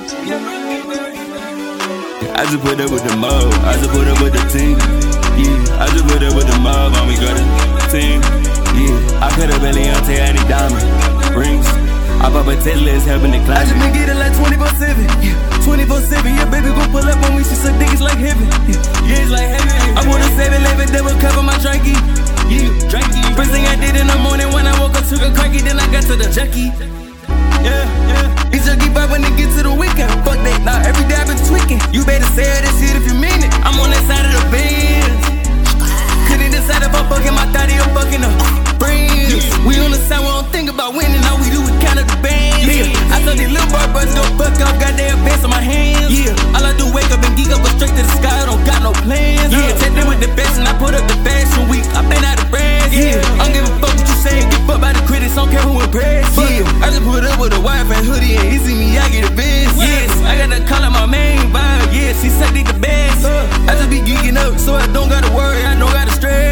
I just put up with the mob, I just put up with the team. Yeah, I just put up with the mob, and we got a team. Yeah, I cut up Eliante, I need diamond rings. I pop a Tesla, it's helping the climb. I just been getting like 24/7, yeah, 24/7. Yeah, baby, gon' pull up on me, she suck dick, it's like heaven. Yeah, it's like heaven. I want a 7-Eleven, double cover my drinky. Yeah, drinky. First thing I did in the morning when I woke up, took a cracky, then I got to the junkie. Yeah. It's junkie vibe when it get to the weekend. Fuck that, nah, every day I been tweaking. You better say that shit if you mean it. I'm on that side of the Benz. Couldn't decide if I'm fucking my daddy or fucking her friends. We on the side, we don't think about winning. All we do is count up the bands. Yeah. I told these little brothers go fuck up, got their pants on my hands. Yeah. All I do wake up and geek up, go straight to the sky. I don't got no plans. Yeah. Take them with the best and I put up the fashion week. I been out of brands. Yeah. I don't give a fuck what you saying. Get fucked by the critics, don't care who impressed. Yeah. I just put up with a wife and hoodie and easy me, I get a best. Yes. I got to call out my main vibe. Yeah, she said they the best. I just be geeking up, so I don't gotta worry. I don't gotta stress.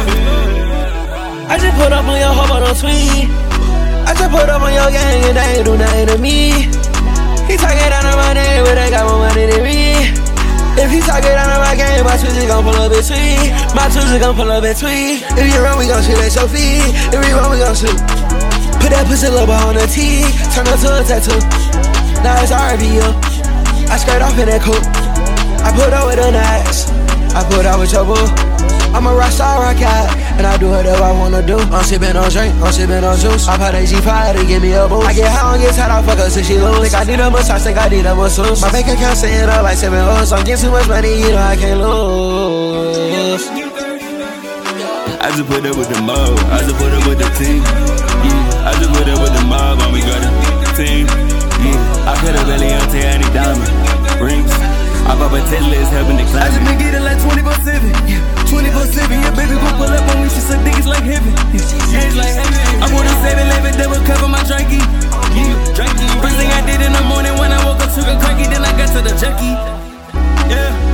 I just put up on your hoe, but don't tweet. I just put up on your gang and they ain't do nothing to me. He talking down on my name, but they got more money than me. If he talking down on my game, my Twizy gon' pull up and tweet. My Twizy gon' pull up and tweet. If you run, we gon' shoot at your feet. If we run, we gon' shoot. Put that pussy little on the T, turn her to a tattoo. Now it's RBU. I skirt off in that coupe. I put up with a nice. I put out with your boo. I'm a rock star, rock out, and I do whatever I wanna do. I'm sippin' on drink, I'm sippin' on juice. I put AG5 to give me a boost. I get high, I get tired, I fuck her till she lose. Think I need a massage, think I need a masseuse. My bank account sitting up like 7 O's. I'm getting too much money, you know I can't lose. I just put up with the mob, I just put up with the team. Yeah, I just put up with the mob, and we got a team. Yeah, I cut up Eliante, I need diamond rings. I pop a Tesla, it's helping the climb. I just been getting like 24/7, yeah, 24/7. Yeah, baby, gon' pull up on me, she suck dick, it's like heaven. Yeah, it's like heaven. I want a 7-Eleven, double cover my drinky. Yeah, drinky. First thing I did in the morning when I woke up, took a cracky, then I got to the junkie. Yeah.